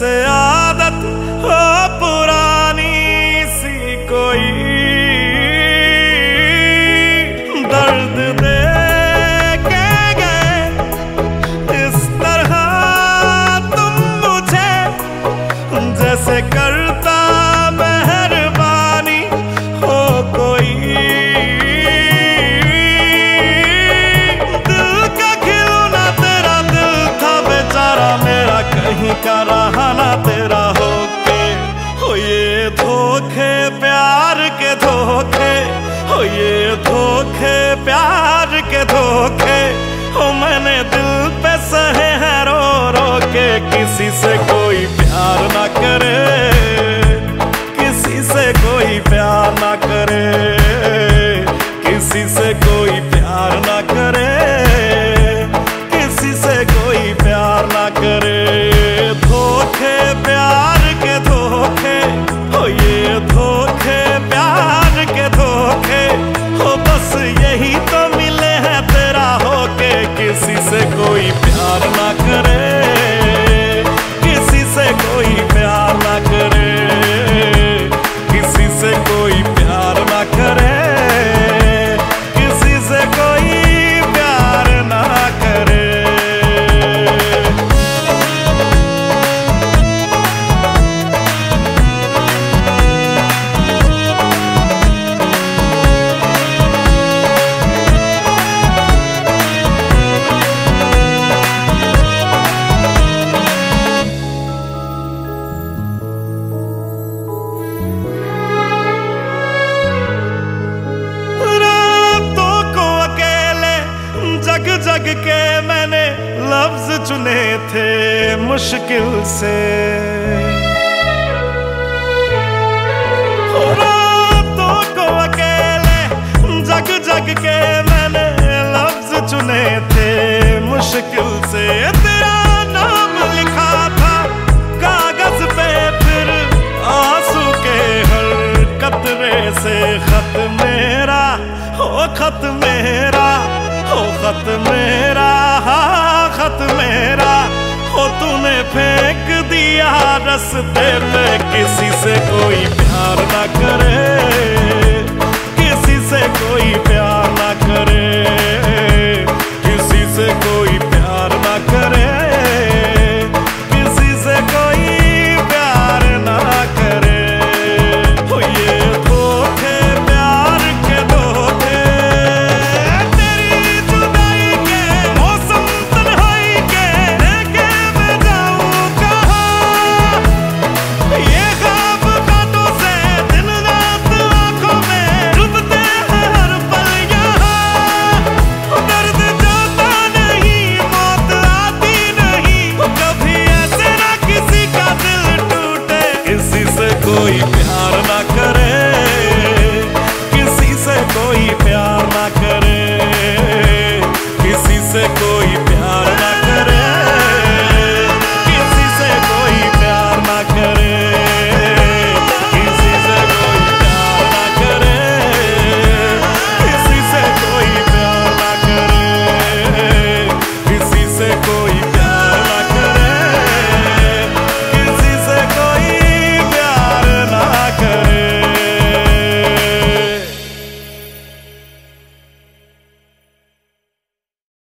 जैसे आदत हो पुरानी सी कोई, दर्द दे के गए इस तरह तुम मुझे, जैसे करता मेहरबानी हो कोई। दिल का खिलौना तेरा दिल था बेचारा मेरा, कहीं का रहा ना तेरा होके। हो ये धोखे प्यार के धोखे, हो ये धोखे प्यार के धोखे, हो मैंने दिल पे सहे हैं रो रो के। किसी से कोई प्यार ना करे, किसी से कोई प्यार ना करे, किसी से कोई प्यार ना करे, किसी से कोई प्यार ना करे। धोखे प्यार के धोखे, हो ये धोखे प्यार के धोखे, हो बस यही तो मिले हैं तेरा होके। किसी से कोई प्यार ना करे, किसी से कोई प्यार ना करे, किसी से कोई प्यार ना करे, किसी से कोई प्यार ना करे। जग के मैंने लफ्ज चुने थे मुश्किल से, रातों को अकेले जग जग के मैंने लफ्ज चुने थे मुश्किल से। तेरा नाम लिखा था कागज पे, फिर आंसू के हर कतरे से खत मेरा, हो खत मेरा, हो खत मेरा, हाँ खत मेरा, हो तूने फेंक दिया रास्ते पे। किसी से कोई प्यार ना करे,